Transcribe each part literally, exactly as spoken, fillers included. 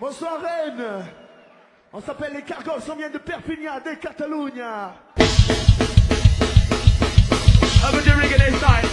Bonsoir Rennes. On s'appelle les Cargos, on vient de Perpignan, de Catalunya. Avec du reggae style.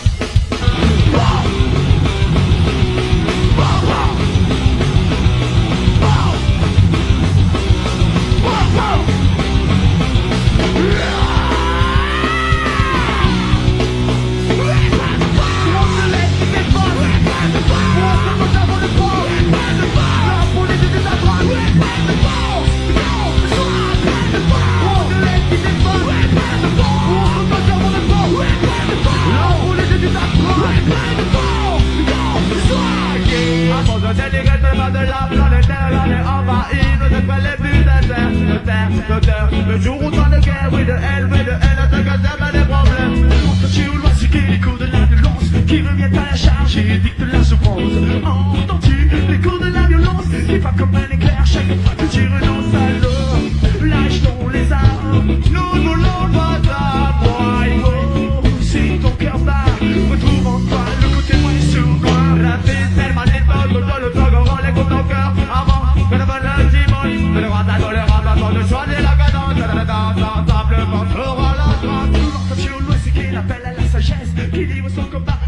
Le jour où dans le guerre, oui de elle, oui de elle, attaque à pas des problèmes. Quand tu vois ce qui les coups de la violence, qui revient à la charge et dicte la souffrance. Entends-tu les coups de la violence, qui frappent comme un éclair chaque fois que tu renonces à l'eau. Lâche-t-on les armes, nous ne voulons pas ta boîte. Si ton cœur bat, retrouve en toi le côté moins sournois. La ficelle, ma l'époque, dans le flag, on relève ton cœur avant que la bonne le dimanche. Que le roi dans le roi, de choisir la cadence, la danse, simplement, aura la grande. Quand tu au loin, c'est qu'il appelle à la sagesse, qui livre son combat.